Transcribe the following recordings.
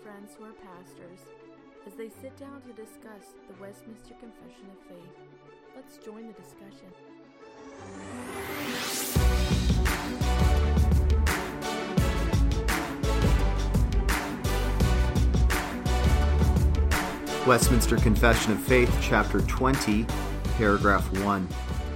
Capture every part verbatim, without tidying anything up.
friends who are pastors as they sit down to discuss the Westminster Confession of Faith. Let's join the discussion. Westminster Confession of Faith, Chapter twenty, Paragraph one.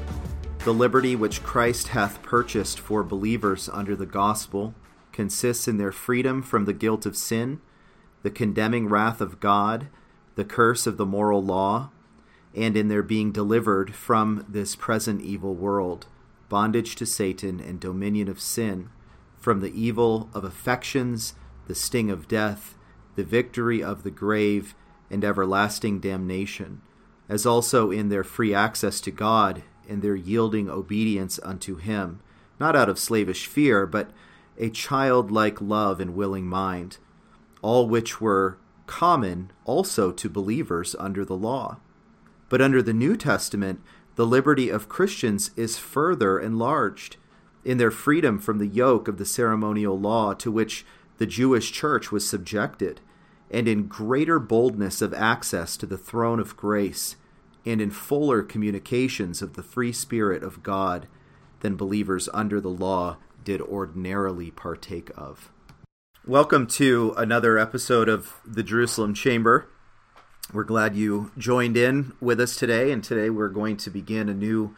The liberty which Christ hath purchased for believers under the gospel consists in their freedom from the guilt of sin, the condemning wrath of God, the curse of the moral law, and in their being delivered from this present evil world, bondage to Satan and dominion of sin, from the evil of affections, the sting of death, the victory of the grave, and everlasting damnation, as also in their free access to God and their yielding obedience unto him, not out of slavish fear, but a childlike love and willing mind, all which were common also to believers under the law. But under the New Testament, the liberty of Christians is further enlarged in their freedom from the yoke of the ceremonial law to which the Jewish church was subjected, and in greater boldness of access to the throne of grace, and in fuller communications of the free Spirit of God than believers under the law did ordinarily partake of. Welcome to another episode of the Jerusalem Chamber. We're glad you joined in with us today, and today we're going to begin a new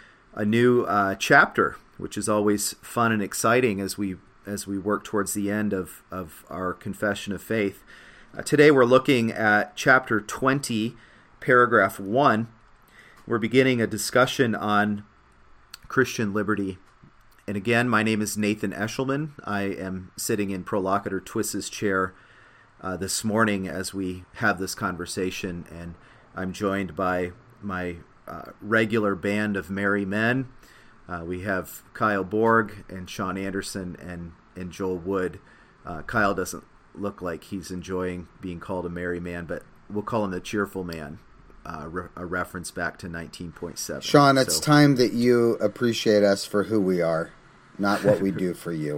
a new uh, chapter, which is always fun and exciting as we as we work towards the end of, of our confession of faith. Uh, today we're looking at chapter twenty, paragraph one. We're beginning a discussion on Christian liberty. And again, my name is Nathan Eshelman. I am sitting in Prolocutor Twiss's chair uh, this morning as we have this conversation, and I'm joined by my uh, regular band of merry men. Uh, we have Kyle Borg and Sean Anderson and, and Joel Wood. Uh, Kyle doesn't look like he's enjoying being called a merry man, but we'll call him the cheerful man, uh, re- a reference back to nineteen point seven. Sean, it's so. time that you appreciate us for who we are, not what we do for you.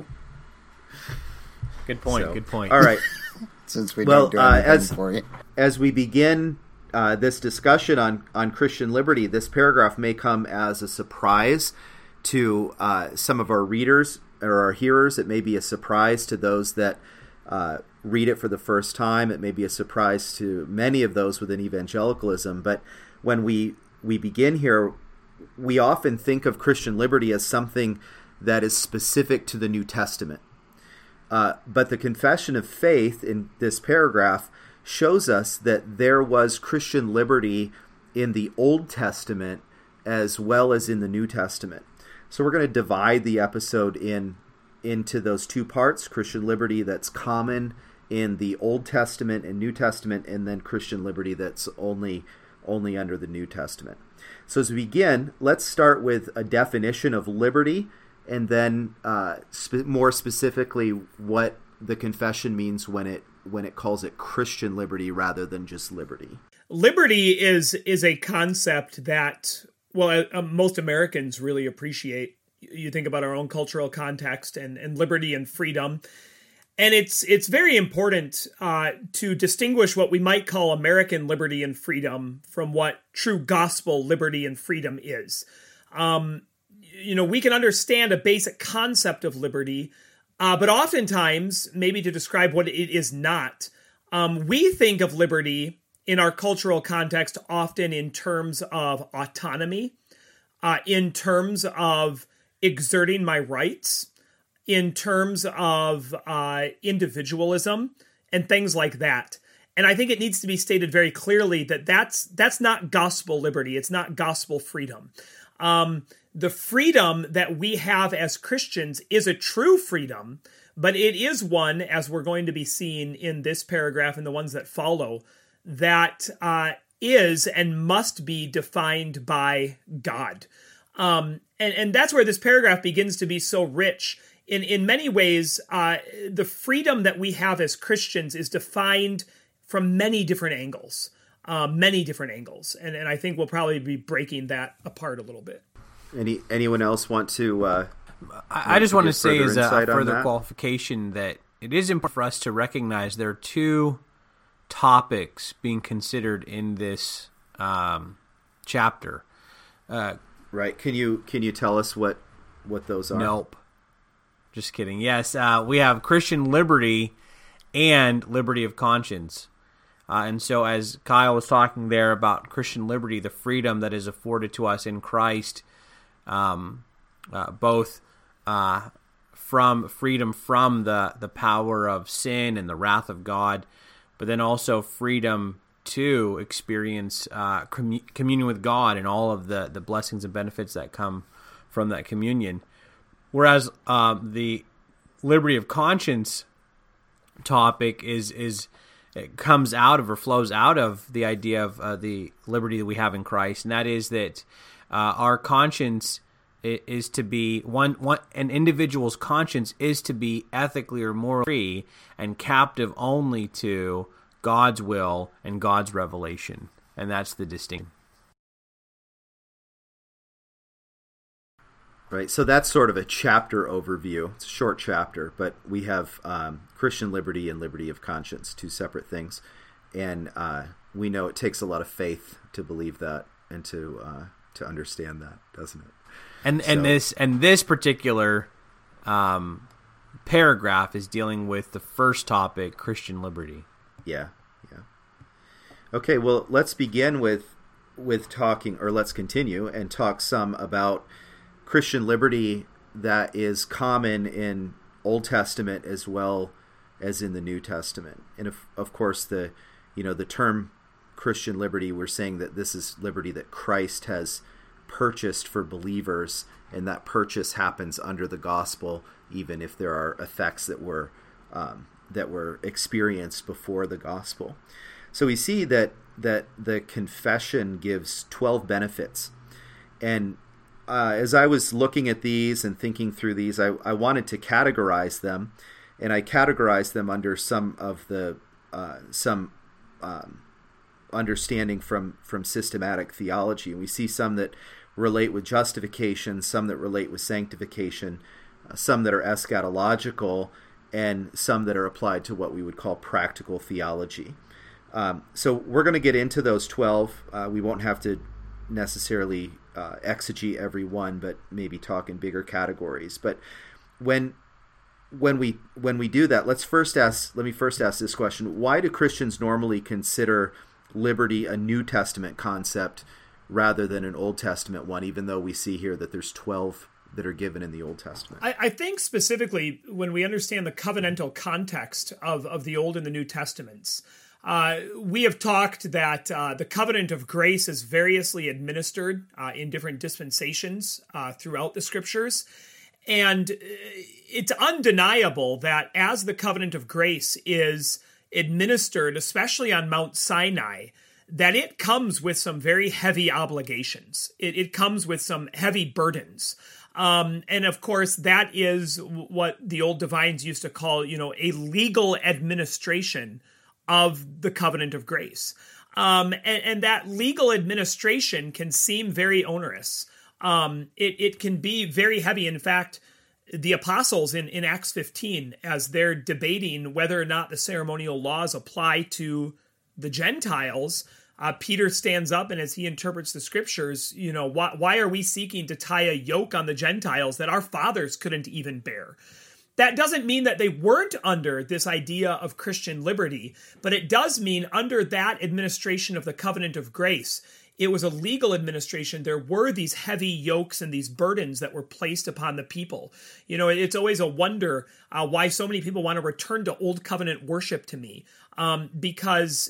Good point, so, good point. All right. Since we well, don't do uh, anything as, for you. As we begin uh, this discussion on, on Christian liberty, this paragraph may come as a surprise to uh, some of our readers or our hearers. It may be a surprise to those that uh, read it for the first time. It may be a surprise to many of those within evangelicalism. But when we, we begin here, we often think of Christian liberty as something that is specific to the New Testament. Uh, but the Confession of Faith in this paragraph shows us that there was Christian liberty in the Old Testament as well as in the New Testament. So we're going to divide the episode in into those two parts: Christian liberty that's common in the Old Testament and New Testament, and then Christian liberty that's only only under the New Testament. So as we begin, let's start with a definition of liberty, and then uh, sp- more specifically what the confession means when it when it calls it Christian liberty rather than just liberty. Liberty is is a concept that, well, uh, most Americans really appreciate. You think about our own cultural context and, and liberty and freedom. And it's it's very important uh, to distinguish what we might call American liberty and freedom from what true gospel liberty and freedom is. Um, you know, we can understand a basic concept of liberty, uh, but oftentimes, maybe to describe what it is not, um, we think of liberty in our cultural context often in terms of autonomy, uh, in terms of exerting my rights, in terms of uh, individualism and things like that. And I think it needs to be stated very clearly that that's that's not gospel liberty. It's not gospel freedom. Um, the freedom that we have as Christians is a true freedom, but it is one, as we're going to be seeing in this paragraph and the ones that follow, that uh, is and must be defined by God. Um, and, and that's where this paragraph begins to be so rich. In in many ways, uh, the freedom that we have as Christians is defined from many different angles, uh, many different angles. And, and I think we'll probably be breaking that apart a little bit. Any Anyone else want to... Uh, I, I just want to say further as a, a insight on further that? qualification that it is important for us to recognize there are two topics being considered in this um, chapter. Uh, right. Can you can you tell us what what those are? Nope. Just kidding. Yes, uh, we have Christian liberty and liberty of conscience. Uh, and so as Kyle was talking there about Christian liberty, the freedom that is afforded to us in Christ, um, uh, both uh, from freedom from the, the power of sin and the wrath of God, but then also freedom to experience uh, commun- communion with God and all of the, the blessings and benefits that come from that communion. Whereas uh, the liberty of conscience topic is is it comes out of or flows out of the idea of uh, the liberty that we have in Christ, and that is that uh, our conscience is to be one, one. An individual's conscience is to be ethically or morally free and captive only to God's will and God's revelation, and that's the distinction. Right, so that's sort of a chapter overview. It's a short chapter, but we have um, Christian liberty and liberty of conscience, two separate things. And uh, we know it takes a lot of faith to believe that and to uh, to understand that, doesn't it? And so, and this and this particular um, paragraph is dealing with the first topic, Christian liberty. Yeah, yeah. Okay, well, let's begin with with talking, or let's continue and talk some about Christian liberty that is common in Old Testament as well as in the New Testament. And of, of course, the you know the term Christian liberty, we're saying that this is liberty that Christ has purchased for believers, and that purchase happens under the gospel, even if there are effects that were um, that were experienced before the gospel. So we see that that the confession gives twelve benefits, and Uh, as I was looking at these and thinking through these, I, I wanted to categorize them, and I categorized them under some of the uh, some um, understanding from from systematic theology. And we see some that relate with justification, some that relate with sanctification, uh, some that are eschatological, and some that are applied to what we would call practical theology. Um, so we're going to get into those twelve. Uh, we won't have to necessarily uh, exegete every one, but maybe talk in bigger categories. But when when we when we do that, let's first ask. Let me first ask this question: why do Christians normally consider liberty a New Testament concept rather than an Old Testament one? Even though we see here that there's twelve that are given in the Old Testament. I, I think specifically when we understand the covenantal context of of the Old and the New Testaments. Uh, we have talked that uh, the covenant of grace is variously administered uh, in different dispensations uh, throughout the scriptures. And it's undeniable that as the covenant of grace is administered, especially on Mount Sinai, that it comes with some very heavy obligations. It, it comes with some heavy burdens. Um, and of course, that is what the old divines used to call, you know, a legal administration of the covenant of grace. Um, and, and that legal administration can seem very onerous. Um, it, it can be very heavy. In fact, the apostles in, in Acts fifteen, as they're debating whether or not the ceremonial laws apply to the Gentiles, uh, Peter stands up, and as he interprets the scriptures, you know, why, why are we seeking to tie a yoke on the Gentiles that our fathers couldn't even bear? That doesn't mean that they weren't under this idea of Christian liberty, but it does mean under that administration of the covenant of grace, it was a legal administration. There were these heavy yokes and these burdens that were placed upon the people. You know, it's always a wonder uh, why so many people want to return to old covenant worship to me. Um, because,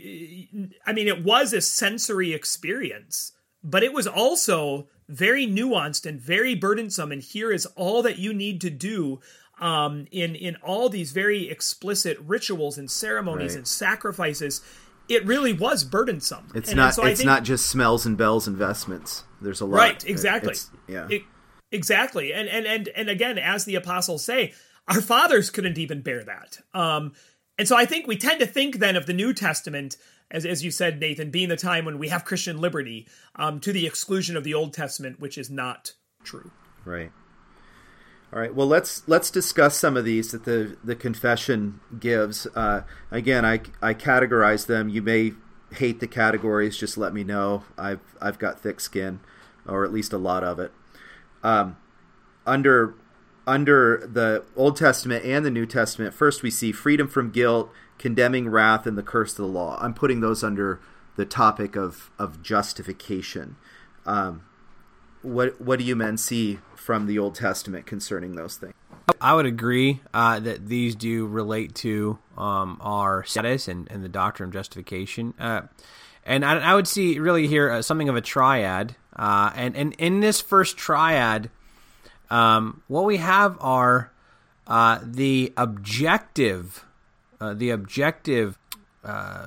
I mean, it was a sensory experience, but it was also very nuanced and very burdensome. And here is all that you need to do Um, in, in all these very explicit rituals and ceremonies right. and sacrifices. It really was burdensome. It's and, not. and so it's think, not just smells and bells and vestments. There's a lot. Right. Exactly. It's, yeah. It, exactly. And and and and again, as the apostles say, our fathers couldn't even bear that. Um, and so I think we tend to think then of the New Testament as as you said, Nathan, being the time when we have Christian liberty, um, to the exclusion of the Old Testament, which is not true. Right. All right. Well, let's let's discuss some of these that the the confession gives. Uh, again, I I categorize them. You may hate the categories. Just let me know. I've I've got thick skin, or at least a lot of it. Um, under under the Old Testament and the New Testament, first we see freedom from guilt, condemning wrath, and the curse of the law. I'm putting those under the topic of of justification. Um, what what do you men see from the Old Testament concerning those things? I would agree uh, that these do relate to um, our status and, and the doctrine of justification. Uh, and I, I would see really here uh, something of a triad. Uh, and, and in this first triad, um, what we have are uh, the objective, uh, the objective uh,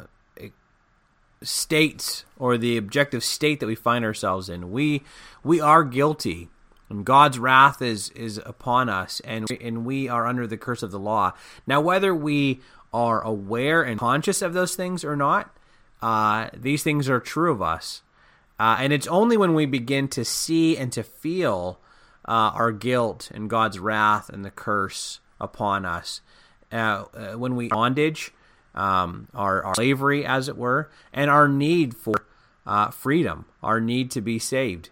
states or the objective state that we find ourselves in. We we are guilty. And God's wrath is is upon us, and and we are under the curse of the law. Now, whether we are aware and conscious of those things or not, uh, these things are true of us. Uh, and it's only when we begin to see and to feel uh, our guilt and God's wrath and the curse upon us, uh, uh, when we bondage, um, our, our slavery, as it were, and our need for uh, freedom, our need to be saved.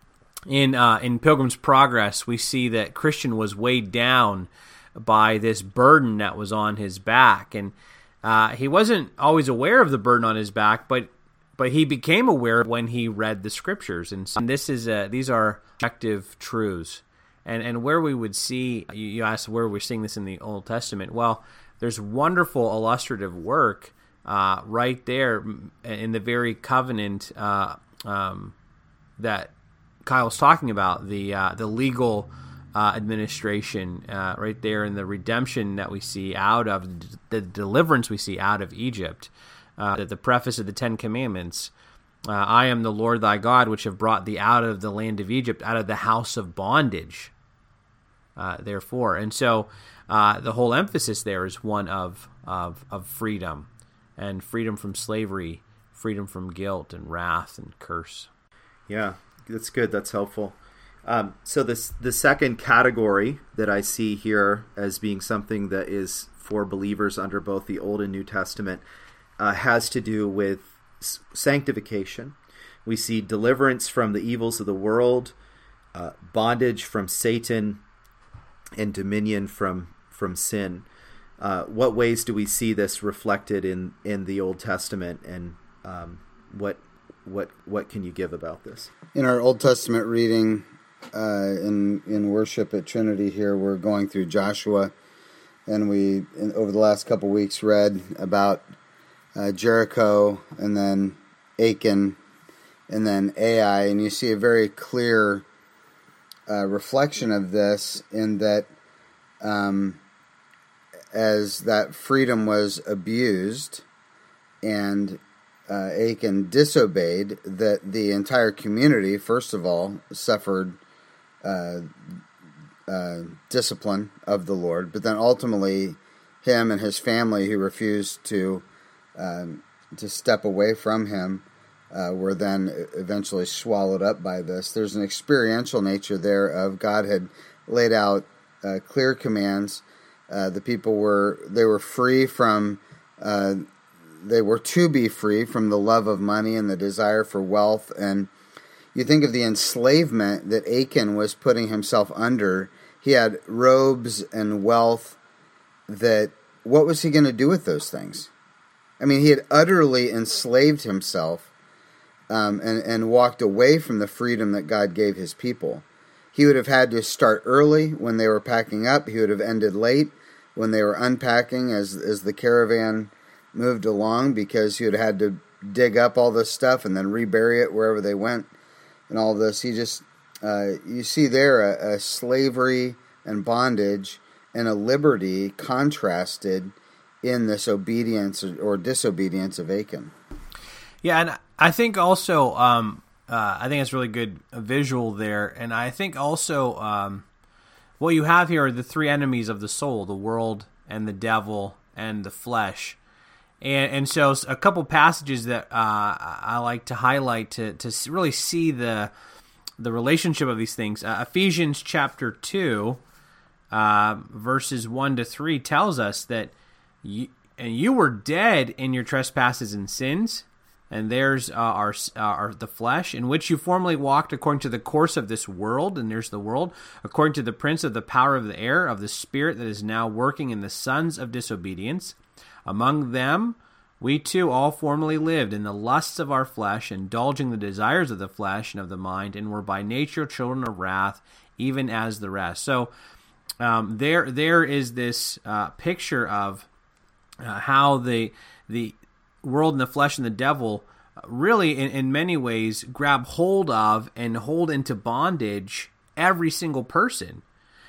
In uh, in Pilgrim's Progress, we see that Christian was weighed down by this burden that was on his back, and uh, he wasn't always aware of the burden on his back, but but he became aware when he read the Scriptures, and, so, and this is uh, these are objective truths, and and where we would see you, you asked where we're seeing this in the Old Testament. Well, there's wonderful illustrative work uh, right there in the very covenant uh, um, that Kyle's talking about, the uh, the legal uh, administration uh, right there, in the redemption that we see out of the deliverance we see out of Egypt. Uh, the, the preface of the Ten Commandments: uh, "I am the Lord thy God, which have brought thee out of the land of Egypt, out of the house of bondage." Uh, therefore, and so uh, the whole emphasis there is one of of of freedom, and freedom from slavery, freedom from guilt and wrath and curse. Yeah. That's good. That's helpful. Um, so this the second category that I see here as being something that is for believers under both the Old and New Testament uh, has to do with sanctification. We see deliverance from the evils of the world, uh, bondage from Satan, and dominion from from sin. Uh, what ways do we see this reflected in, in the Old Testament, and um, what what what can you give about this? In our Old Testament reading, uh, in in worship at Trinity here, we're going through Joshua, and we in, over the last couple weeks read about uh, Jericho, and then Achan, and then Ai, and you see a very clear uh, reflection of this in that um, as that freedom was abused and Uh, Achan disobeyed, that the entire community, first of all, suffered uh, uh, discipline of the Lord, but then ultimately him and his family who refused to um, to step away from him uh, were then eventually swallowed up by this. There's an experiential nature there of God had laid out uh, clear commands. Uh, the people were, they were free from uh, They were to be free from the love of money and the desire for wealth. And you think of the enslavement that Achan was putting himself under. He had robes and wealth that, what was he going to do with those things? I mean, he had utterly enslaved himself um, and, and walked away from the freedom that God gave his people. He would have had to start early when they were packing up. He would have ended late when they were unpacking as as the caravan moved along, because he would have had to dig up all this stuff and then rebury it wherever they went and all this. He just, uh, you see there a, a slavery and bondage and a liberty contrasted in this obedience or, or disobedience of Achan. Yeah, and I think also, um, uh, I think it's really good visual there, and I think also um, what you have here are the three enemies of the soul: the world and the devil and the flesh. And and so a couple passages that uh, I like to highlight to to really see the the relationship of these things. Uh, Ephesians chapter two, uh, verses one to three tells us that you, and you were dead in your trespasses and sins, and there's uh, our, uh, our the flesh, in which you formerly walked according to the course of this world, and there's the world, according to the prince of the power of the air, of the spirit that is now working in the sons of disobedience. Among them we too all formerly lived in the lusts of our flesh, indulging the desires of the flesh and of the mind, and were by nature children of wrath, even as the rest. So um, there there is this uh, picture of uh, how the the world and the flesh and the devil really in, in many ways grab hold of and hold into bondage every single person.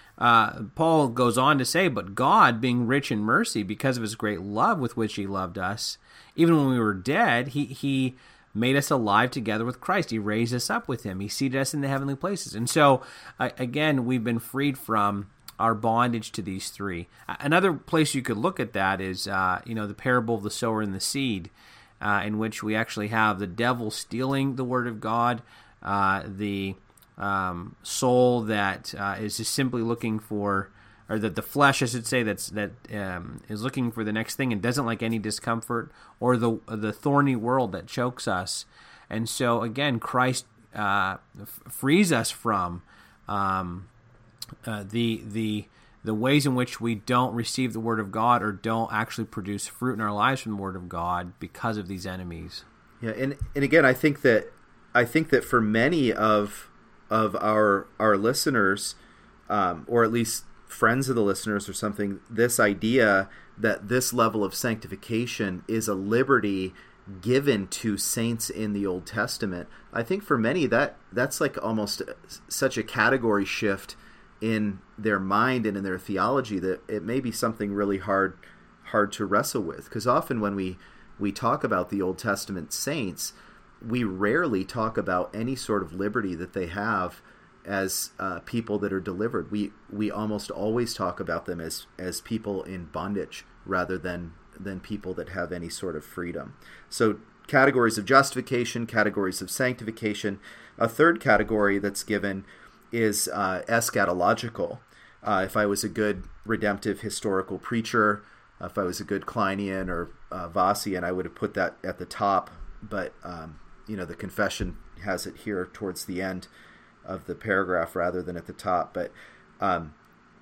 Uh, Paul goes on to say, but God, being rich in mercy because of his great love with which he loved us, even when we were dead, he, he made us alive together with Christ. He raised us up with him. He seated us in the heavenly places. And so, uh, again, we've been freed from our bondage to these three. Another place you could look at that is, uh, you know, the parable of the sower and the seed, uh, in which we actually have the devil stealing the word of God, uh, the um, soul that uh, is just simply looking for, or that the flesh, I should say, that's that um, is looking for the next thing and doesn't like any discomfort, or the the thorny world that chokes us. And so, again, Christ uh, f- frees us from Um, Uh, the the the ways in which we don't receive the Word of God or don't actually produce fruit in our lives from the Word of God because of these enemies. Yeah, and and again, I think that I think that for many of of our our listeners, um, or at least friends of the listeners or something, this idea that this level of sanctification is a liberty given to saints in the Old Testament, I think for many that that's like almost such a category shift in their mind and in their theology that it may be something really hard hard to wrestle with. Because often when we, we talk about the Old Testament saints, we rarely talk about any sort of liberty that they have as uh, people that are delivered. We we almost always talk about them as, as people in bondage rather than, than people that have any sort of freedom. So categories of justification, categories of sanctification. A third category that's given is uh, eschatological. Uh, if I was a good redemptive historical preacher, uh, if I was a good Kleinian or uh, Vossian, I would have put that at the top. But um, you know, the confession has it here towards the end of the paragraph rather than at the top. But um,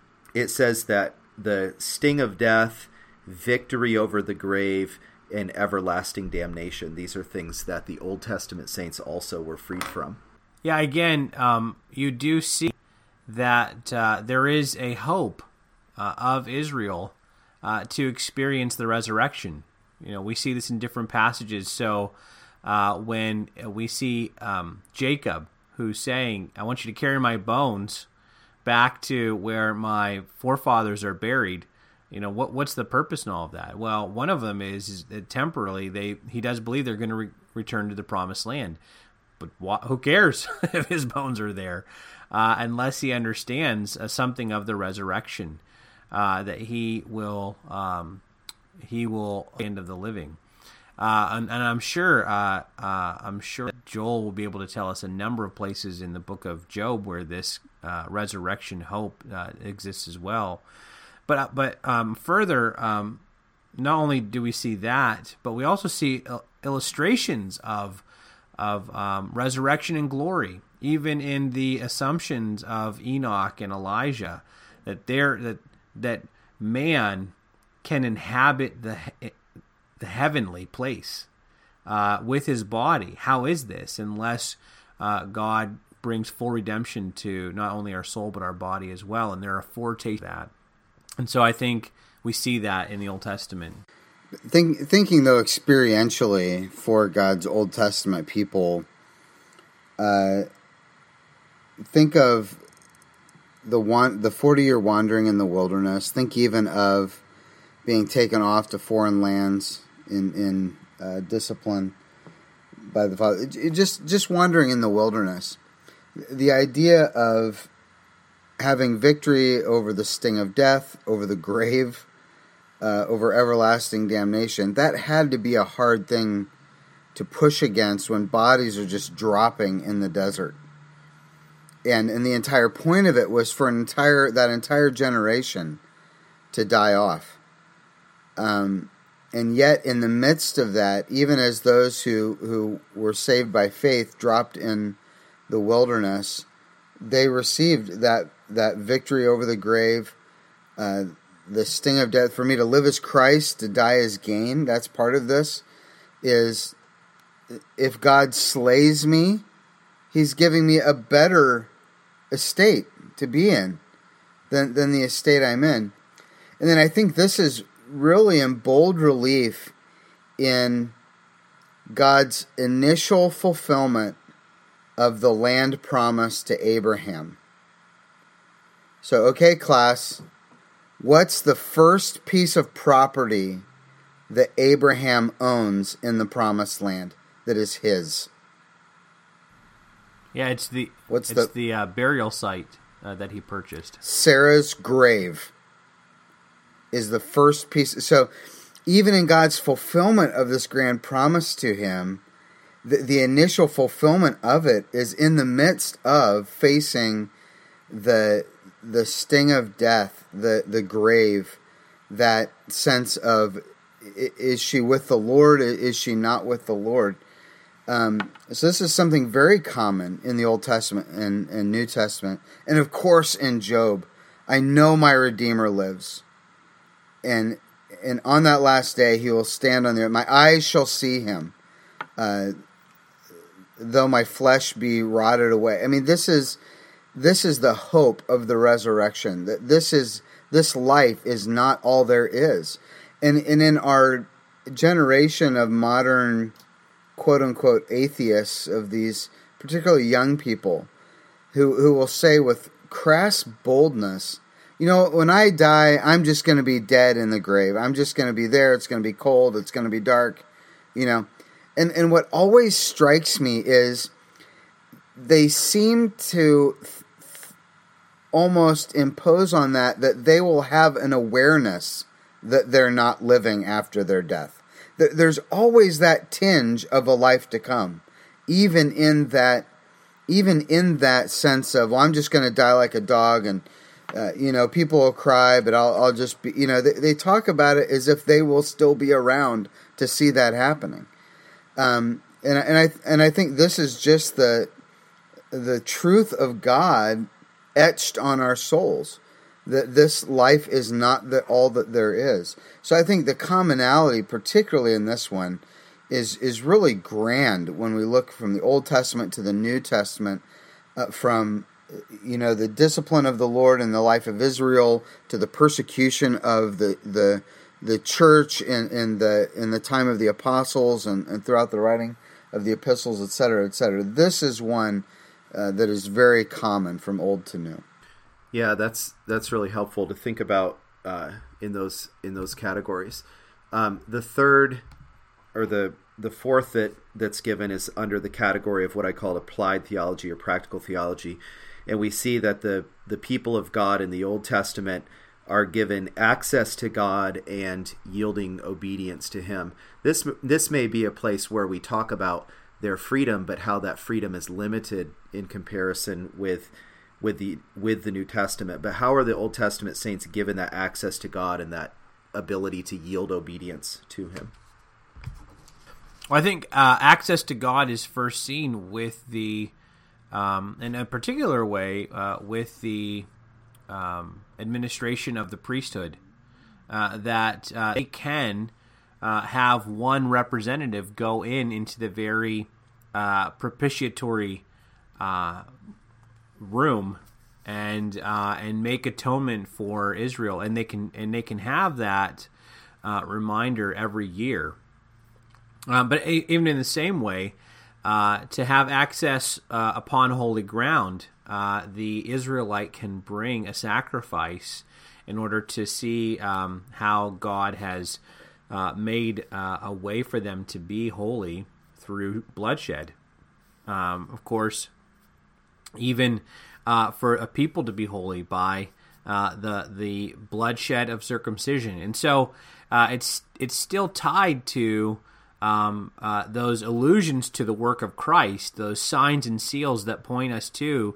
it says that the sting of death, victory over the grave, and everlasting damnation, these are things that the Old Testament saints also were freed from. Yeah, again, um, you do see that uh, there is a hope uh, of Israel uh, to experience the resurrection. You know, we see this in different passages. So uh, when we see um, Jacob, who's saying, I want you to carry my bones back to where my forefathers are buried, you know, what what's the purpose in all of that? Well, one of them is, is that temporarily they he does believe they're going to re- return to the promised land. But wh- who cares if his bones are there, uh, unless he understands uh, something of the resurrection, uh, that he will um, he will end of the living, uh, and, and I'm sure uh, uh, I'm sure that Joel will be able to tell us a number of places in the book of Job where this uh, resurrection hope uh, exists as well. But uh, but um, further, um, not only do we see that, but we also see uh, illustrations of. of um, resurrection and glory, even in the assumptions of Enoch and Elijah, that there that that man can inhabit the the heavenly place uh, with his body. How is this unless uh, God brings full redemption to not only our soul but our body as well? And there are foretastes of that, and so I think we see that in the Old Testament. Think, thinking, though, experientially for God's Old Testament people, uh, think of the one, the forty-year wandering in the wilderness. Think even of being taken off to foreign lands in, in uh, discipline by the Father. It, it just, just wandering in the wilderness. The idea of having victory over the sting of death, over the grave, Uh, over everlasting damnation, that had to be a hard thing to push against when bodies are just dropping in the desert. and and the entire point of it was for an entire that entire generation to die off. Um, and yet, in the midst of that, even as those who who were saved by faith dropped in the wilderness, they received that that victory over the grave, uh, the sting of death. For me to live as Christ, to die as gain. That's part of this. Is if God slays me, He's giving me a better estate to be in than than the estate I'm in. And then I think this is really in bold relief in God's initial fulfillment of the land promise to Abraham. So, okay, class, what's the first piece of property that Abraham owns in the promised land that is his? Yeah, it's the What's it's the, the uh, burial site uh, that he purchased. Sarah's grave is the first piece. So even in God's fulfillment of this grand promise to him, the, the initial fulfillment of it is in the midst of facing the the sting of death, the, the grave, that sense of, is she with the Lord? Is she not with the Lord? Um, so this is something very common in the Old Testament and, and New Testament. And of course in Job, I know my Redeemer lives. And and on that last day he will stand on the earth. My eyes shall see him, uh, though my flesh be rotted away. I mean, this is this is the hope of the resurrection. That this is this life is not all there is. And and in our generation of modern quote unquote atheists, of these particularly young people who who will say with crass boldness, you know, when I die, I'm just going to be dead in the grave. I'm just going to be there. It's going to be cold. It's going to be dark, you know. And and what always strikes me is they seem to th- th- almost impose on that that they will have an awareness that they're not living after their death. Th- there's always that tinge of a life to come, even in that, even in that sense of, well, I'm just going to die like a dog, and Uh, you know, people will cry, but I'll, I'll just be, you know, they, they talk about it as if they will still be around to see that happening. Um, and, and I, and I think this is just the, the truth of God etched on our souls, that this life is not the, all that there is. So I think the commonality, particularly in this one, is, is really grand when we look from the Old Testament to the New Testament, uh, from, you know, the discipline of the Lord in the life of Israel to the persecution of the the, the church in, in the in the time of the apostles and, and throughout the writing of the epistles, et cetera, et cetera. This is one uh, that is very common from old to new. Yeah, that's that's really helpful to think about uh, in those in those categories. Um, the third, or the the fourth that that's given is under the category of what I call applied theology or practical theology. And we see that the, the people of God in the Old Testament are given access to God and yielding obedience to Him. This this may be a place where we talk about their freedom, but how that freedom is limited in comparison with with the with the New Testament. But how are the Old Testament saints given that access to God and that ability to yield obedience to Him? Well, I think uh, access to God is first seen with the Um, in a particular way, uh, with the um, administration of the priesthood, uh, that uh, they can uh, have one representative go in into the very uh, propitiatory uh, room and uh, and make atonement for Israel, and they can and they can have that uh, reminder every year. Um, but a- even in the same way. Uh, to have access uh, upon holy ground, uh, the Israelite can bring a sacrifice in order to see um, how God has uh, made uh, a way for them to be holy through bloodshed. Um, of course, even uh, for a people to be holy by uh, the the bloodshed of circumcision, and so uh, it's it's still tied to. Um, uh, those allusions to the work of Christ, those signs and seals that point us to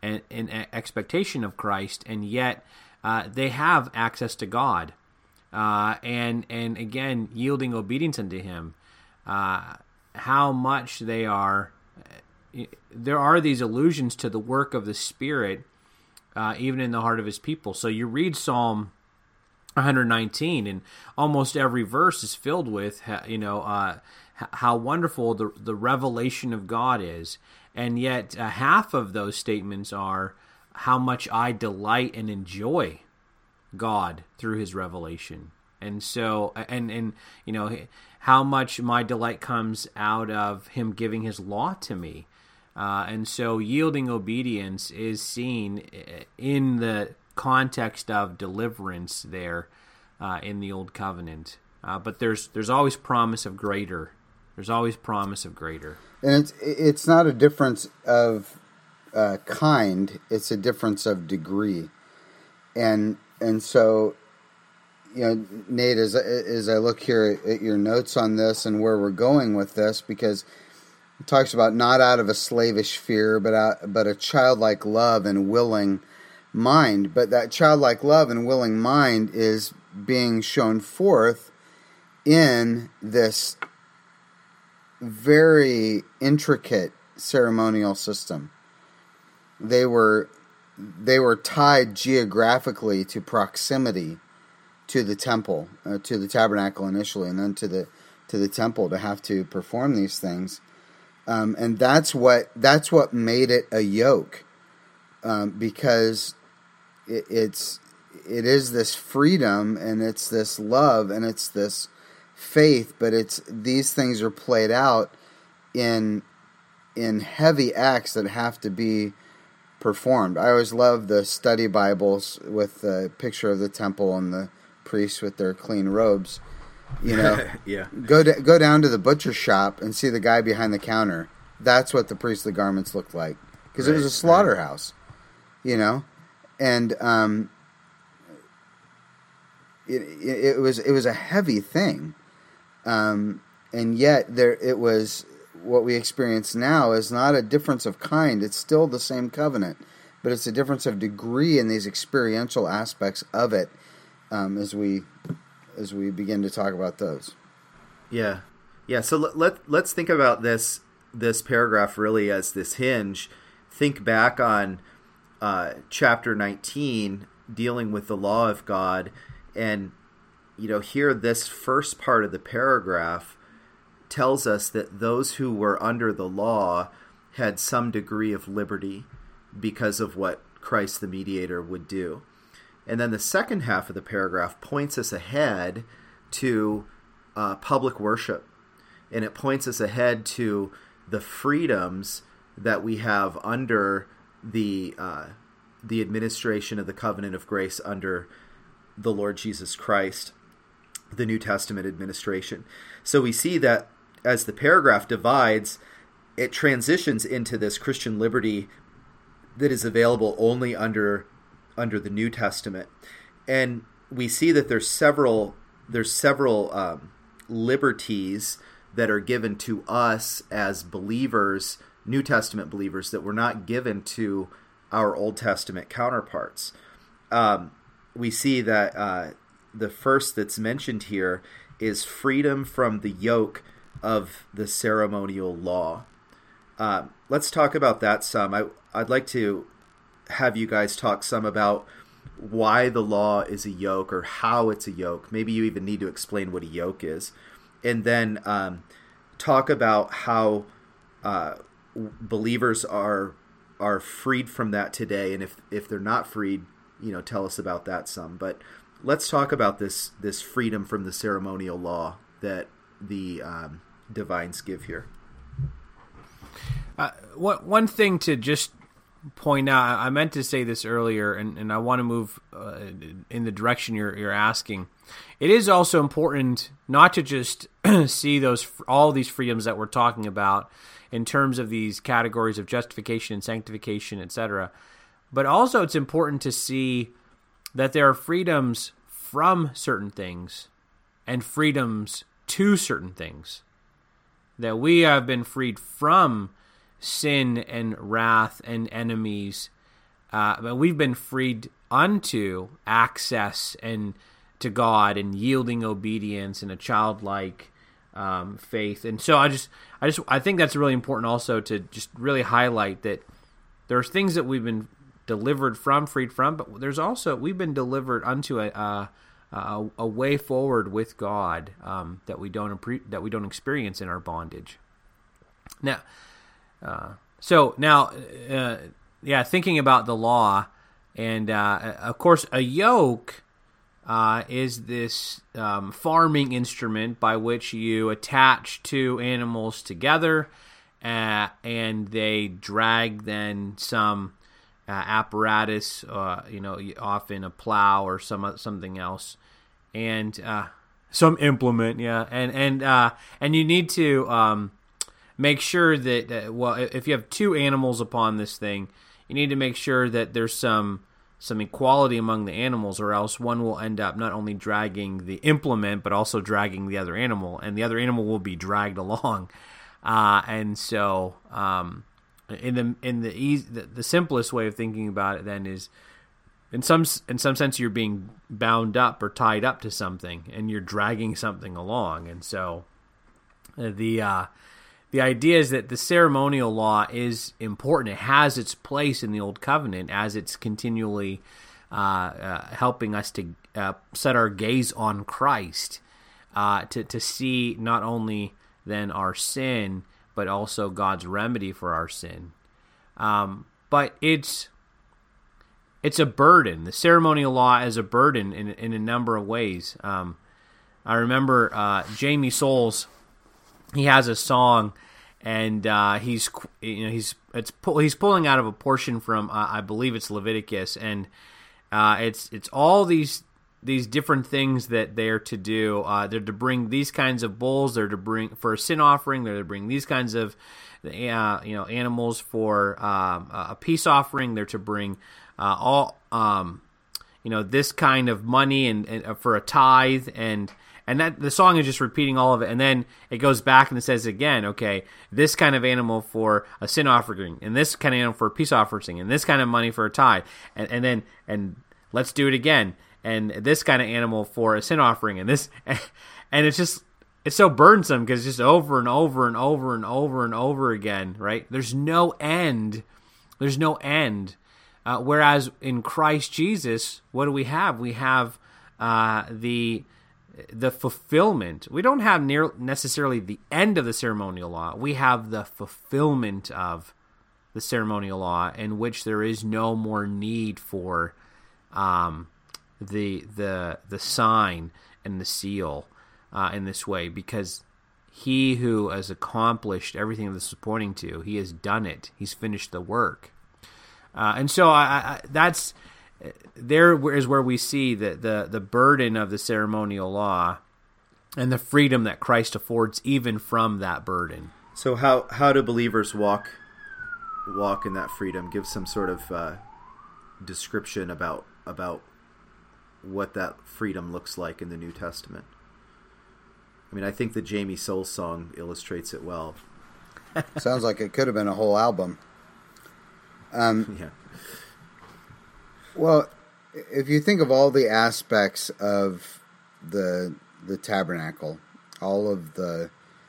and in expectation of Christ, and yet uh, they have access to God, uh, and and again yielding obedience unto Him. Uh, how much they are, there are these allusions to the work of the Spirit, uh, even in the heart of His people. So you read Psalm one nineteen, and almost every verse is filled with, you know, uh, how wonderful the the revelation of God is, and yet uh, half of those statements are how much I delight and enjoy God through His revelation. And so, and and you know, how much my delight comes out of Him giving His law to me. Uh, and so yielding obedience is seen in the context of deliverance there uh, in the Old Covenant. Uh, but there's there's always promise of greater. There's always promise of greater. And it's it's not a difference of uh, kind. It's a difference of degree. And and so, you know, Nate, as, as I look here at your notes on this and where we're going with this, because it talks about not out of a slavish fear, but out, but a childlike love and willing mind. But that childlike love and willing mind is being shown forth in this very intricate ceremonial system. They were they were tied geographically to proximity to the temple, uh, to the tabernacle initially, and then to the to the temple to have to perform these things. Um, and that's what that's what made it a yoke, um, because it, it's it is this freedom and it's this love and it's this faith, but it's these things are played out in in heavy acts that have to be performed. I always love the study Bibles with the picture of the temple and the priests with their clean robes. You know, yeah. Go to, go down to the butcher shop and see the guy behind the counter. That's what the priestly garments looked like, because right, it was a slaughterhouse. Right. You know, and um, it, it, it was it was a heavy thing. Um, and yet there it was what we experience now is not a difference of kind. It's still the same covenant, but it's a difference of degree in these experiential aspects of it, um, as we as we begin to talk about those. Yeah. Yeah. So let, let, let's think about this, this paragraph really as this hinge. Think back on uh, chapter nineteen, dealing with the law of God, and you know, here this first part of the paragraph tells us that those who were under the law had some degree of liberty because of what Christ the mediator would do. And then the second half of the paragraph points us ahead to uh, public worship, and it points us ahead to the freedoms that we have under the uh, the administration of the covenant of grace under the Lord Jesus Christ, the New Testament administration. So we see that as the paragraph divides, it transitions into this Christian liberty that is available only under under the New Testament. And we see that there's several there's several um, liberties that are given to us as believers, New Testament believers, that were not given to our Old Testament counterparts. Um, we see that uh, the first that's mentioned here is freedom from the yoke of the ceremonial law. Uh, let's talk about that some. I, I'd like to have you guys talk some about why the law is a yoke or how it's a yoke. Maybe you even need to explain what a yoke is. And then um, talk about how uh, believers are are freed from that today. And if, if they're not freed, you know, tell us about that some. But let's talk about this this freedom from the ceremonial law that the um, divines give here. Uh, what, one thing to just point out, I meant to say this earlier, and, and I want to move uh, in the direction you're, you're asking. It is also important not to just see those all these freedoms that we're talking about in terms of these categories of justification and sanctification, et cetera, but also it's important to see that there are freedoms from certain things and freedoms to certain things. That we have been freed from sin and wrath and enemies uh, but we've been freed unto access and to God and yielding obedience and a childlike um, faith. And so I just, I just, I think that's really important also to just really highlight that there's things that we've been delivered from, freed from, but there's also, we've been delivered unto a, a, a, a way forward with God um, that we don't that we don't experience in our bondage. Now, uh, so now, uh, yeah, thinking about the law, and uh, of course, a yoke uh, is this um, farming instrument by which you attach two animals together, uh, and they drag then some uh, apparatus, uh, you know, often a plow or some something else, and uh, some implement, yeah, and and uh, and you need to um, make sure that uh, well, if you have two animals upon this thing, you need to make sure that there's some some equality among the animals, or else one will end up not only dragging the implement but also dragging the other animal, and the other animal will be dragged along. Uh, and so, um, in the in the, easy, the the simplest way of thinking about it then is, in some in some sense, you're being bound up or tied up to something, and you're dragging something along. And so, uh, the uh, the idea is that the ceremonial law is important. It has its place in the Old Covenant as it's continually uh, uh, helping us to uh, set our gaze on Christ, uh, to to see not only then our sin, but also God's remedy for our sin. Um, but it's it's a burden. The ceremonial law is a burden in in a number of ways. Um, I remember uh, Jamie Souls. He has a song, and uh, he's you know he's it's he's pulling out of a portion from uh, I believe it's Leviticus, and uh, it's it's all these. These different things that they're to do. Uh, they're to bring these kinds of bulls. They're to bring for a sin offering. They're to bring these kinds of, uh, you know, animals for um, a peace offering. They're to bring uh, all, um, you know, this kind of money and, and for a tithe. And and that the song is just repeating all of it. And then it goes back and it says again, okay, this kind of animal for a sin offering, and this kind of animal for a peace offering, and this kind of money for a tithe. And and then and let's do it again. And this kind of animal for a sin offering, and this, and it's just, it's so burdensome because it's just over and over and over and over and over again, right? There's no end. There's no end. Uh, whereas in Christ Jesus, what do we have? We have uh, the the fulfillment. We don't have near necessarily the end of the ceremonial law. We have the fulfillment of the ceremonial law, in which there is no more need for um. the the the sign and the seal uh, in this way, because he who has accomplished everything this is pointing to, he has done it. He's finished the work, uh, and so I, I, that's there is where we see the, the the burden of the ceremonial law and the freedom that Christ affords even from that burden. So how how do believers walk walk in that freedom? Give some sort of uh, description about about. what that freedom looks like in the New Testament. I mean, I think the Jamie Souls song illustrates it well. Sounds like it could have been a whole album. Um, yeah. Well, if you think of all the aspects of the the tabernacle, all of the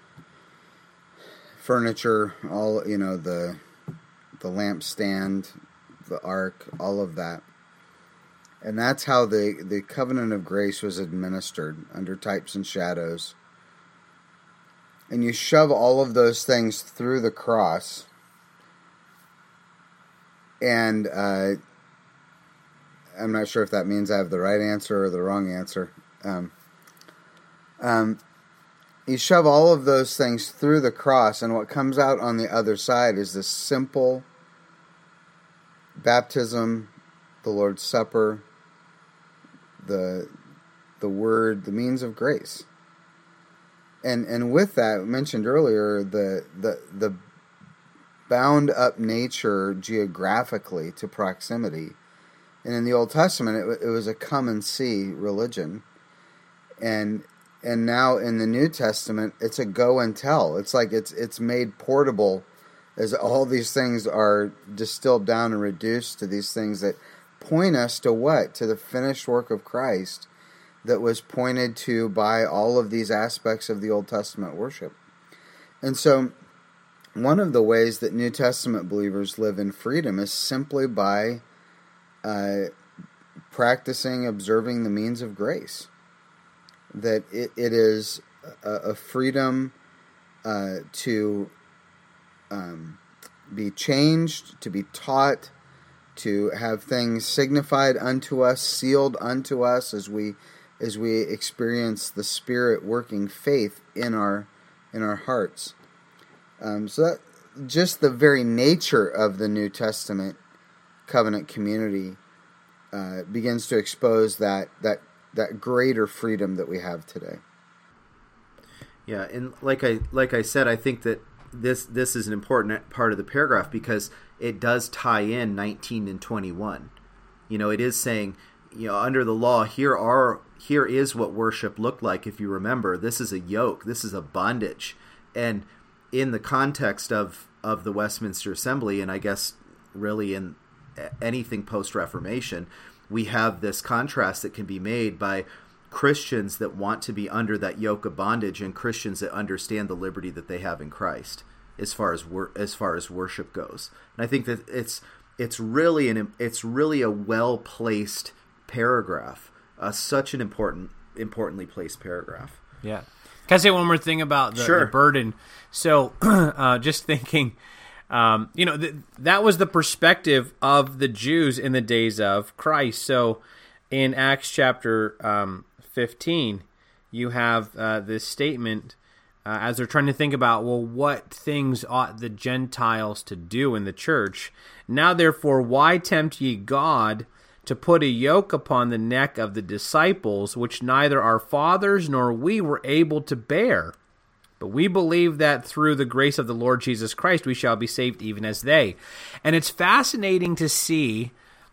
furniture, all you know, the the lampstand, the ark, all of that. And that's how the, the covenant of grace was administered, under types and shadows. And you shove all of those things through the cross. And uh, I'm not sure if that means I have the right answer or the wrong answer. Um, um, you shove all of those things through the cross, and what comes out on the other side is this simple baptism, the Lord's Supper, the the word, the means of grace. And and with that, mentioned earlier, the the the bound up nature geographically to proximity. And in the Old Testament, it, it was a come and see religion. And and now in the New Testament, it's a go and tell. It's like it's it's made portable as all these things are distilled down and reduced to these things that point us to what? To the finished work of Christ that was pointed to by all of these aspects of the Old Testament worship. And so one of the ways that New Testament believers live in freedom is simply by uh, practicing, observing the means of grace. That it, it is a, a freedom uh, to um, be changed, to be taught, to have things signified unto us, sealed unto us as we as we experience the Spirit working faith in our in our hearts. Um, so that just the very nature of the New Testament covenant community uh, begins to expose that that that greater freedom that we have today. Yeah, and like I like I said, I think that this this is an important part of the paragraph because it does tie in nineteen and twenty-one. You know, it is saying, you know, under the law, here are here is what worship looked like. If you remember, this is a yoke, this is a bondage, and in the context of of the Westminster Assembly, and I guess really in anything post-Reformation, we have this contrast that can be made by Christians that want to be under that yoke of bondage and Christians that understand the liberty that they have in Christ as far as wor- as far as worship goes. And I think that it's it's really an it's really a well-placed paragraph, uh, such an important importantly placed paragraph. Yeah. Can I say one more thing about the, sure. the burden? So, uh, just thinking, um, you know, th- that was the perspective of the Jews in the days of Christ. So, in Acts chapter um, fifteen, you have uh, this statement uh, as they're trying to think about, well, what things ought the Gentiles to do in the church? Now, therefore, why tempt ye God to put a yoke upon the neck of the disciples, which neither our fathers nor we were able to bear? But we believe that through the grace of the Lord Jesus Christ, we shall be saved even as they. And it's fascinating to see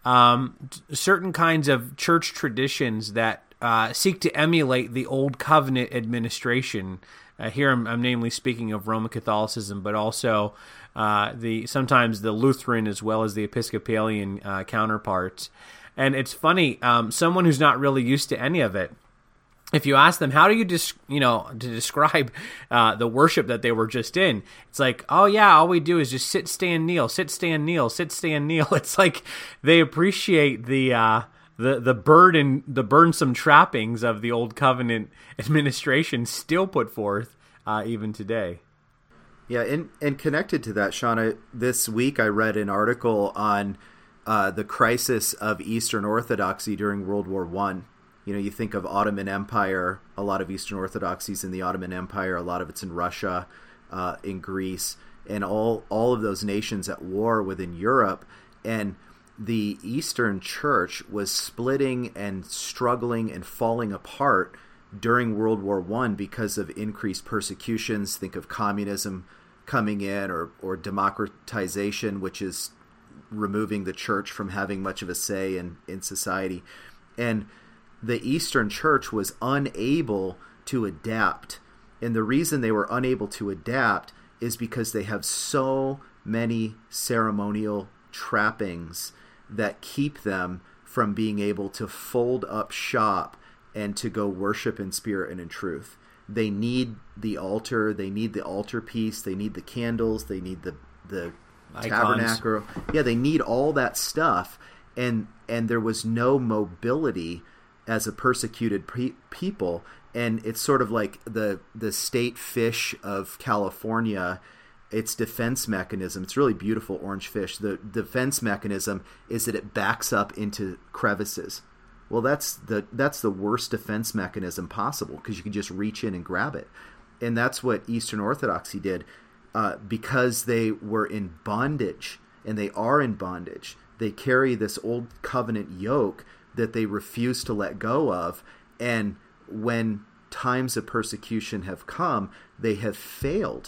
um, certain kinds of church traditions that uh, seek to emulate the Old Covenant administration. Uh, here I'm, I'm namely speaking of Roman Catholicism, but also uh, the sometimes the Lutheran as well as the Episcopalian uh, counterparts. And it's funny, um, someone who's not really used to any of it, if you ask them, how do you, dis- you know, to describe uh, the worship that they were just in, it's like, oh yeah, all we do is just sit, stand, kneel, sit, stand, kneel, sit, stand, kneel. It's like they appreciate the uh, the the burden, the burdensome trappings of the Old Covenant administration still put forth uh, even today. Yeah, and and connected to that, Shauna, this week I read an article on uh, the crisis of Eastern Orthodoxy during World War One. You know, you think of Ottoman Empire, a lot of Eastern Orthodoxies in the Ottoman Empire, a lot of it's in Russia, uh, in Greece, and all all of those nations at war within Europe. And the Eastern Church was splitting and struggling and falling apart during World War One because of increased persecutions. Think of communism coming in, or, or democratization, which is removing the church from having much of a say in, in society. And the Eastern Church was unable to adapt. And the reason they were unable to adapt is because they have so many ceremonial trappings that keep them from being able to fold up shop and to go worship in spirit and in truth. They need the altar, they need the altarpiece, they need the candles, they need the the Icons. tabernacle. Yeah, they need all that stuff. And and there was no mobility as a persecuted pe- people, and it's sort of like the the state fish of California. Its defense mechanism, it's really beautiful orange fish. The defense mechanism is that it backs up into crevices. Well, that's the that's the worst defense mechanism possible, because you can just reach in and grab it. And that's what Eastern Orthodoxy did, uh, because they were in bondage, and they are in bondage. They carry this old covenant yoke that they refuse to let go of, and when times of persecution have come, they have failed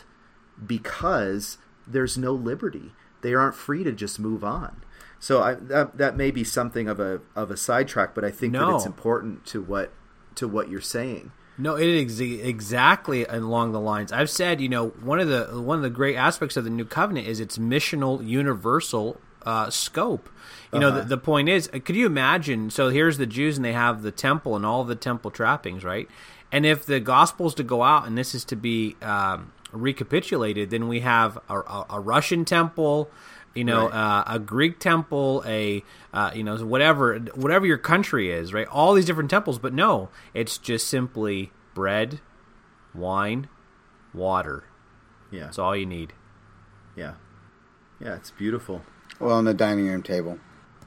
because there's no liberty. They aren't free to just move on. So I, that that may be something of a of a sidetrack, but I think no. that it's important to what to what you're saying. No, it is exactly along the lines. I've said, you know, one of the one of the great aspects of the New Covenant is its missional, universal uh, scope. You uh-huh. know, the, the point is, could you imagine? So here's the Jews, and they have the temple and all the temple trappings, right? And if the gospel is to go out, and this is to be um, recapitulated, then we have a, a, a Russian temple, you know, right. uh, a Greek temple, a uh, you know, whatever, whatever your country is, right? All these different temples, but no, it's just simply bread, wine, water. Yeah, that's all you need. Yeah, yeah, it's beautiful. Well, on the dining room table.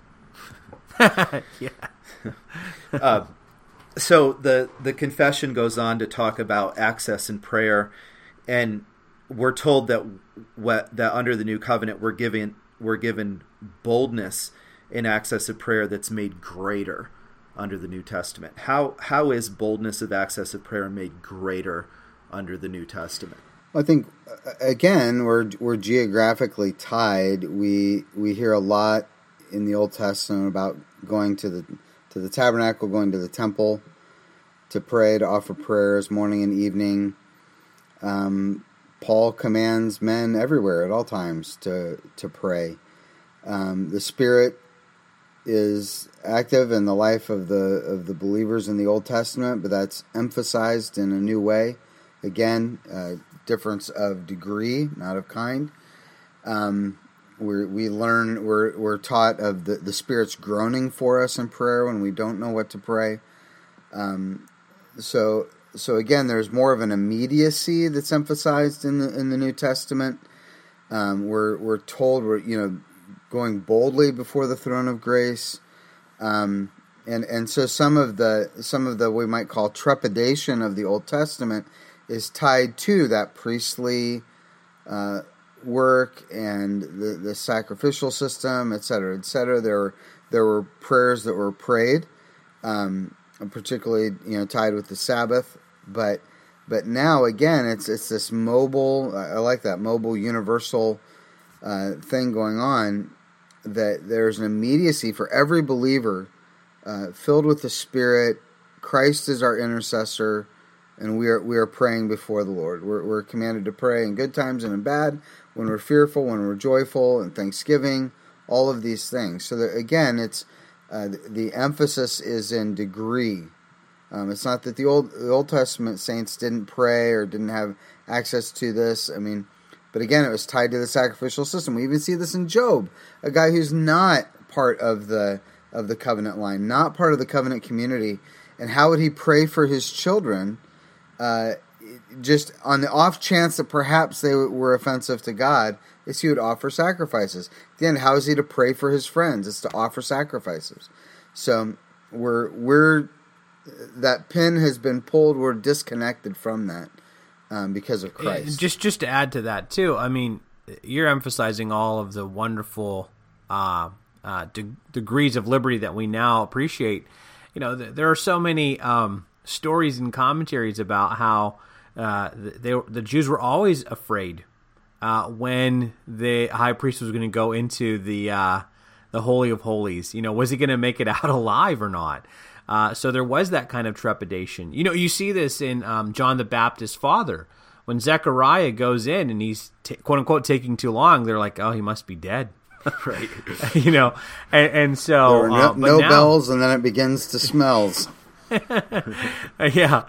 yeah. uh, so the the confession goes on to talk about access in prayer, and we're told that what, that under the new covenant we're given we're given boldness in access of prayer that's made greater under the New Testament. How how is boldness of access of prayer made greater under the New Testament? I think again we're we're geographically tied. We we hear a lot in the Old Testament about going to the to the tabernacle, going to the temple to pray, to offer prayers morning and evening. Um, Paul commands men everywhere at all times to to pray. Um, the Spirit is active in the life of the of the believers in the Old Testament, but that's emphasized in a new way. Again, uh, difference of degree, not of kind. Um, we we learn we're we're taught of the, the Spirit's groaning for us in prayer when we don't know what to pray. Um, so. So again, there's more of an immediacy that's emphasized in the in the New Testament. Um, we're we're told we're you know going boldly before the throne of grace, um, and and so some of the some of the we might call trepidation of the Old Testament is tied to that priestly uh, work and the, the sacrificial system, et cetera, et cetera. There were there were prayers that were prayed, um, particularly you know tied with the Sabbath. But but now again, it's it's this mobile. I like that mobile universal uh, thing going on. That there's an immediacy for every believer, uh, filled with the Spirit. Christ is our intercessor, and we are we are praying before the Lord. We're we're commanded to pray in good times and in bad, when we're fearful, when we're joyful, and thanksgiving. All of these things. So that, again, it's uh, the, the emphasis is in degree. Um, it's not that the old the Old Testament saints didn't pray or didn't have access to this. I mean, but again, it was tied to the sacrificial system. We even see this in Job, a guy who's not part of the of the covenant line, not part of the covenant community. And how would he pray for his children? Uh, just on the off chance that perhaps they were offensive to God, is he would offer sacrifices. Then, how is he to pray for his friends? It's to offer sacrifices. So we're we're. That pin has been pulled. We're disconnected from that um, because of Christ. Just, just to add to that too. I mean, you're emphasizing all of the wonderful uh, uh, de- degrees of liberty that we now appreciate. You know, th- there are so many um, stories and commentaries about how uh, they, the Jews were always afraid uh, when the high priest was going to go into the uh, the Holy of Holies. You know, was he going to make it out alive or not? Uh, so there was that kind of trepidation. You know, you see this in um, John the Baptist's father. When Zechariah goes in and he's, t- quote-unquote, taking too long, they're like, oh, he must be dead. Right. you know, and, and so... There were no, uh, no now, bells, and then it begins to smells. yeah.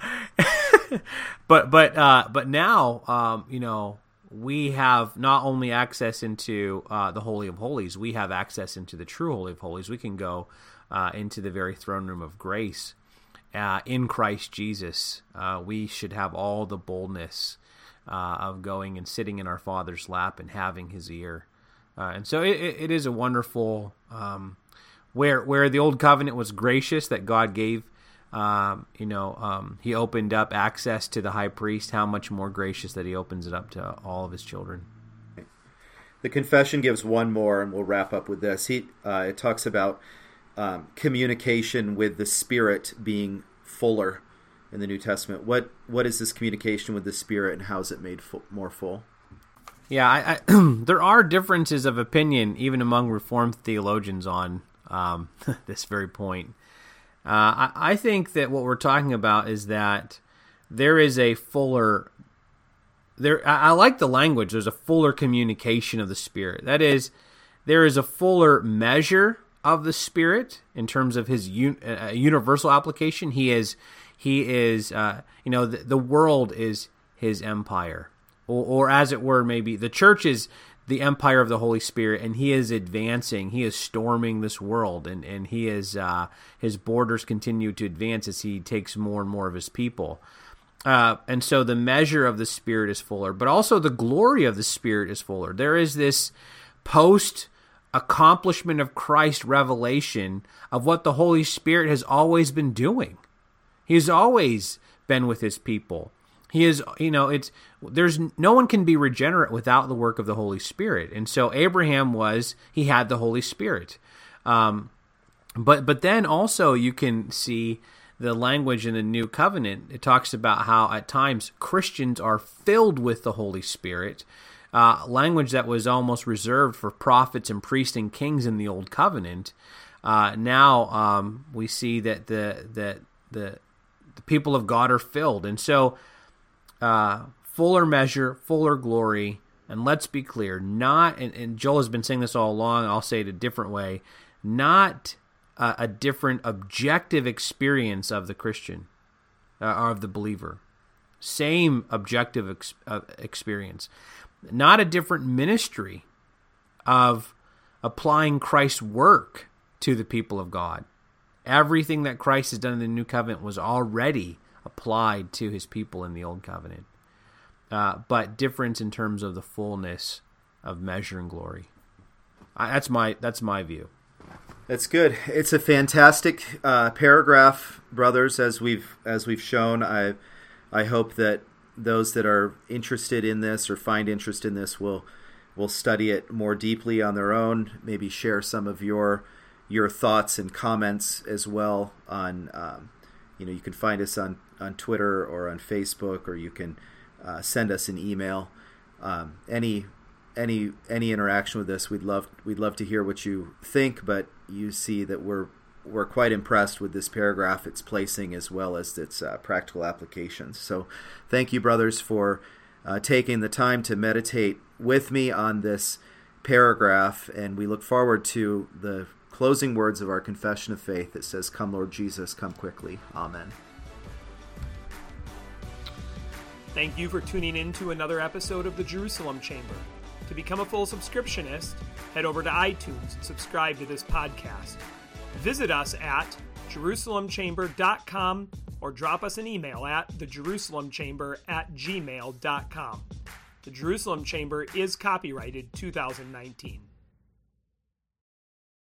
but but uh, but now, um, you know, we have not only access into uh, the Holy of Holies, we have access into the true Holy of Holies. We can go... Uh, into the very throne room of grace uh, in Christ Jesus. Uh, we should have all the boldness uh, of going and sitting in our Father's lap and having His ear. Uh, and so it, it is a wonderful, um, where where the old covenant was gracious, that God gave, um, you know, um, He opened up access to the high priest, how much more gracious that He opens it up to all of His children. The confession gives one more, and we'll wrap up with this. He uh, it talks about Um, communication with the Spirit being fuller in the New Testament. What what is this communication with the Spirit, and how is it made fu- more full? Yeah, I, I, there are differences of opinion even among Reformed theologians on um, this very point. Uh, I, I think that what we're talking about is that there is a fuller. There, I, I like the language. There's a fuller communication of the Spirit. That is, there is a fuller measure of the Spirit in terms of his un, uh, universal application. He is, he is, uh, you know, the, the world is his empire, or, or as it were, maybe the church is the empire of the Holy Spirit, and he is advancing. He is storming this world, and and he is uh, his borders continue to advance as he takes more and more of his people. Uh, and so the measure of the Spirit is fuller, but also the glory of the Spirit is fuller. There is this post accomplishment of Christ revelation of what the Holy Spirit has always been doing. He has always been with his people. He is, you know, it's there's no one can be regenerate without the work of the Holy Spirit. And so Abraham was, he had the Holy Spirit. Um, but but then also you can see the language in the New Covenant. It talks about how at times Christians are filled with the Holy Spirit, uh, language that was almost reserved for prophets and priests and kings in the Old Covenant. Uh, now um, we see that the that the the people of God are filled, and so uh, fuller measure, fuller glory. And let's be clear, not and, and Joel has been saying this all along. I'll say it a different way, not a, a different objective experience of the Christian uh, or of the believer. Same objective ex, uh, experience, not a different ministry of applying Christ's work to the people of God. Everything that Christ has done in the New Covenant was already applied to his people in the Old Covenant. Uh, but difference in terms of the fullness of measure and glory. I, that's my that's my view. That's good. It's a fantastic uh, paragraph, brothers. As we've as we've shown, I I hope that those that are interested in this or find interest in this will will study it more deeply on their own. Maybe share some of your your thoughts and comments as well. On um, you know, you can find us on on Twitter or on Facebook, or you can uh, send us an email. Um, any any any interaction with this, we'd love we'd love to hear what you think. But you see that we're we're quite impressed with this paragraph, its placing, as well as its uh, practical applications. So thank you, brothers, for uh, taking the time to meditate with me on this paragraph, and we look forward to the closing words of our confession of faith that says, "Come, Lord Jesus, come quickly. Amen." Thank you for tuning in to another episode of the Jerusalem Chamber. To become a full subscriptionist, head over to iTunes and subscribe to this podcast. Visit us at jerusalem chamber dot com or drop us an email at the jerusalem chamber at gmail dot com. The Jerusalem Chamber is copyrighted two thousand nineteen.